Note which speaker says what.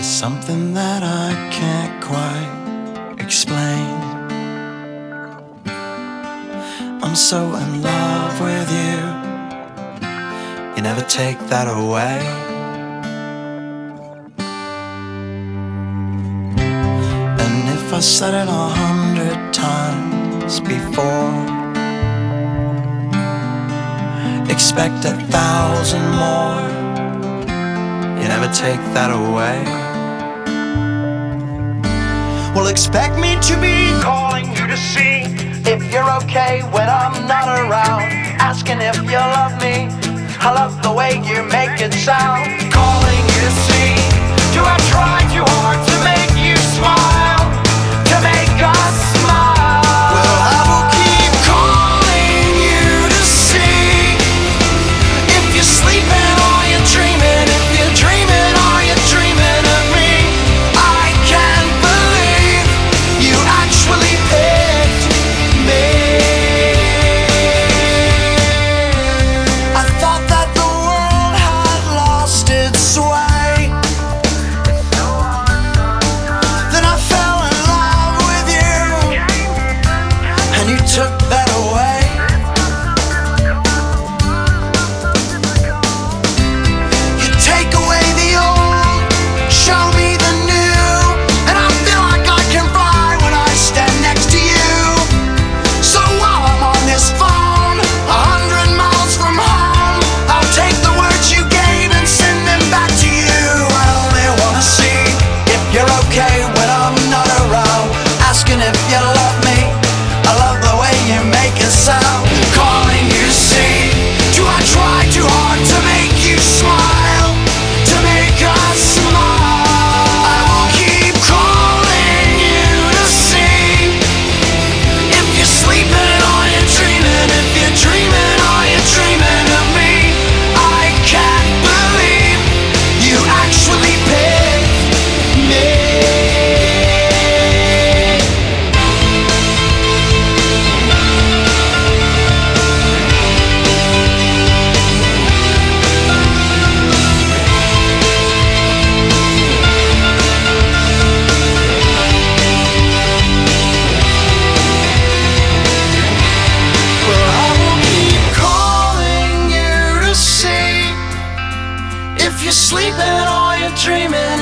Speaker 1: Something that I can't quite explain. I'm so in love with you, you never take that away. And if I said it 100 times before, expect 1,000 more, you never take that away. Well, expect me to be calling you to see if you're okay when I'm not around, asking if you love me. I love the way you make it sound. Calling you to see, do I try too hard to make you smile, to make us smile? Well, I will keep calling you to see if you're sleeping or you're dreaming, if you're dreaming or you're dreaming of me. I can't believe you actually picked me. I thought that the world had lost its way, then I fell in love with you, and you took that away. You take away the old, show me the new, and I feel like I can fly when I stand next to you. So while I'm on this phone, 100 miles from home, I'll take the words you gave and send them back to you. I only wanna see if you're okay when I'm not around, asking if you love me. I love the way you make it sound. Calling you to see, do I try too hard to make you smile, to make us smile? I will keep calling you to see if you're sleeping or you're dreaming, if you're dreaming or you're dreaming of me. I can't believe you actually picked me. Well, I will keep calling you to see if you're sleeping or you're dreaming,